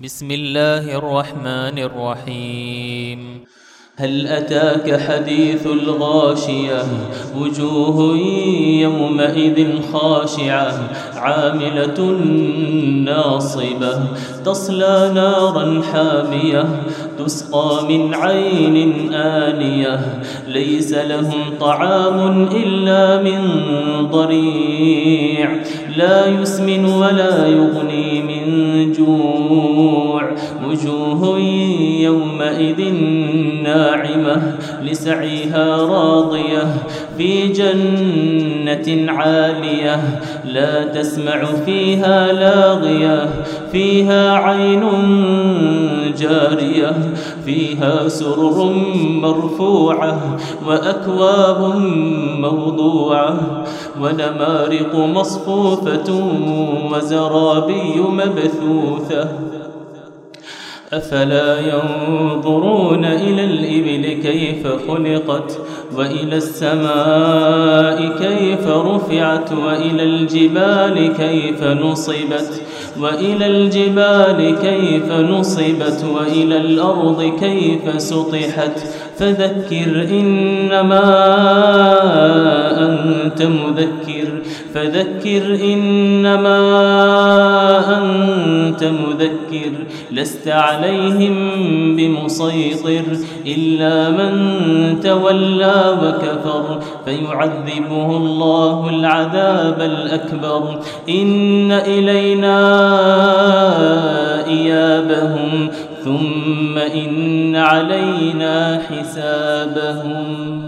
بسم الله الرحمن الرحيم. هل أتاك حديث الغاشية وجوه يومئذ خاشعة عاملة ناصبة تصلى نارا حامية تسقى من عين آنية ليس لهم طعام إلا من ضريع لا يسمن ولا يغني من جوع وجوه يومئذ ناعمة لسعيها راضية في جنة عالية لا تسمع فيها لاغية فيها عين جارية فيها سرر مرفوعة وأكواب موضوعة ونمارق مصفوفة وزرابي مبثوثة أفلا ينظرون إلى الإبل كيف خلقت وإلى السماء كيف رفعت وإلى الجبال كيف نصبت وإلى الأرض كيف سطحت فذكر إنما أنت مذكر لست عليهم بمسيطر إلا من تولى وكفر فيعذبه الله العذاب الأكبر إن إلينا إيابهم ثم إن علينا حسابهم.